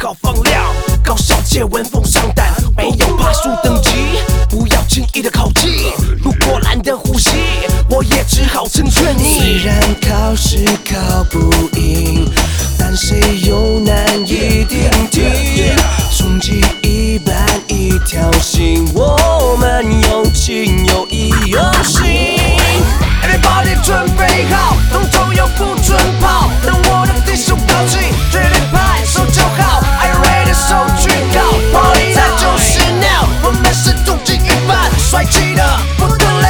好放量，高校借闻风丧胆，没有爬树等级，不要轻易的靠近。如果懒得呼吸，我也只好成全你。 虽然考试考不赢，但谁又难以顶替？冲击一般一条心，我们有情有义有心。 Everybody 准备好，动作又不准跑，让我的敌手高起，绝对拍手就好。Are you ready？ 手举高 ，Party time 就是 now， 我们是重击一般，帅气的不得了。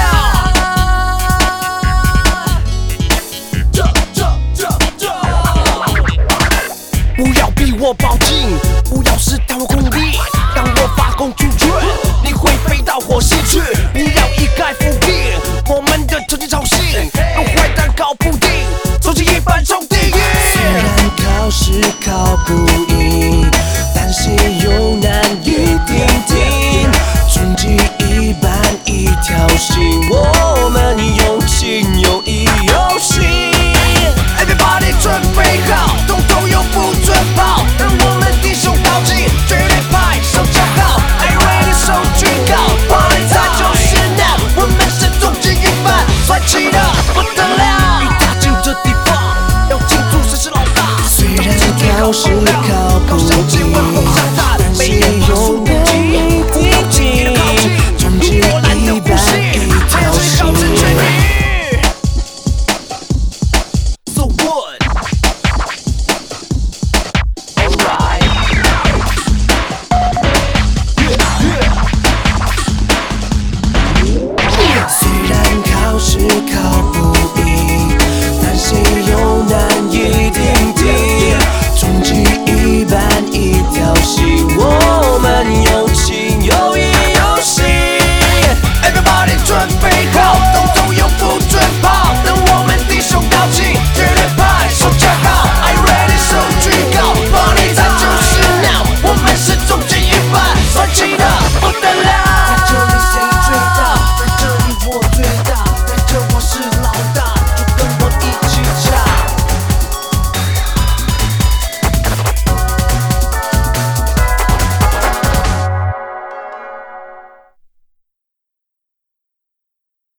不要逼我报警，不要试探我功力，当我发功拒绝，你会飞到火星去。不要一概否定我们的成绩超新，用坏蛋搞不定，走进一般冲地狱。 虽然考试考不赢，但谁又难以顶替？冲击一般一条心，我们有情有义有心。 Everybody 准备好，动作又不准跑，让我们敌手高起，绝对拍手就好。Are you ready？ 手举高 ，Party time 就是 now， 我们是重击一般，帅气的不得了。一踏进这地方，要记住谁是老大。 虽然考试考不赢，但谁又难